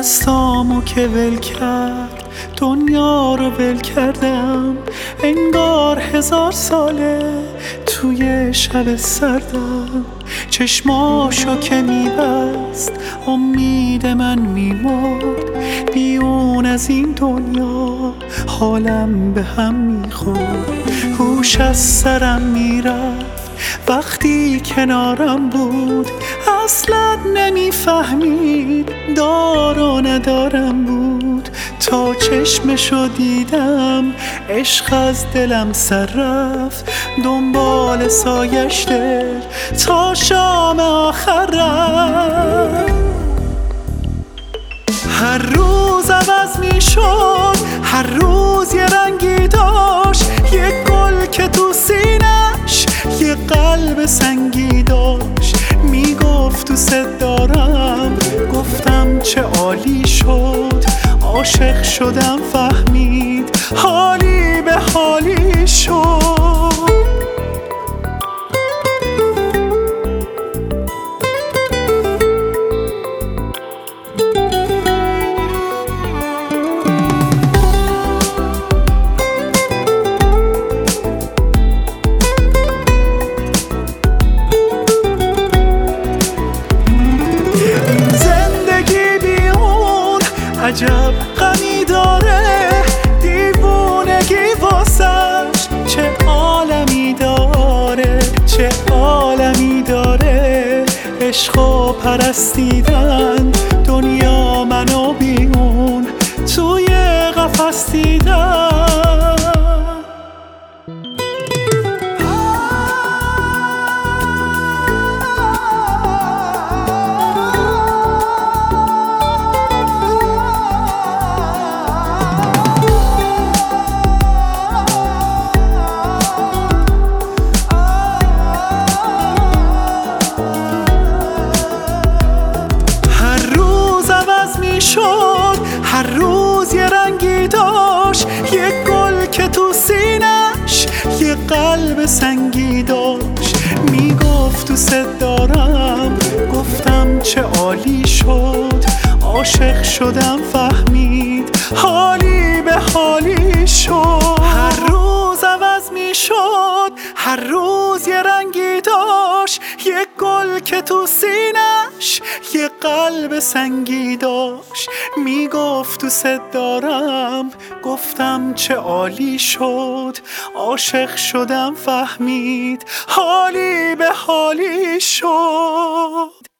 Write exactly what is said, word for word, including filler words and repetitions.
دستامو که ول کرد دنیا رو ول کردم، انگار هزار ساله توی شب سردم. چشماشو که میبست امید من میمرد، بیرون از این دنیا حالم به هم میخورد. هوش از سرم میرفت وقتی کنارم بود، اصلا نمیفهمید دار و ندارم بود. تا چشمشو دیدم عشق از دلم سر رفت، دنبال سایش دل تا شام آخر رفت. هر روز عوض میشد، هر روز یه رنگی داشت، یه گل که تو سینش یه قلب سنگی داشت. میگفت دوست دارم، گفتم چه عالی شد. عاشق شدم فهمید حالی به حالی شد. عجب غمی داره، دیوونگی واسش چه عالمی داره، چه عالمی داره. عشق و پرستیدن دنیا منو بیون توی قفس دیدن. شد هر روز یه رنگی داشت، یه گل که تو سینش یه قلب سنگی داشت. میگفت دوست دارم، گفتم چه عالی شد. عاشق شدم فهمید حالی به حالی شد. هر روز عوض میشد، هر روز یه رنگی داشت، یه گل که تو سینش یه قلب سنگی داشت. میگفت دوست دارم، گفتم چه عالی شد. عاشق شدم فهمید حالی به حالی شد.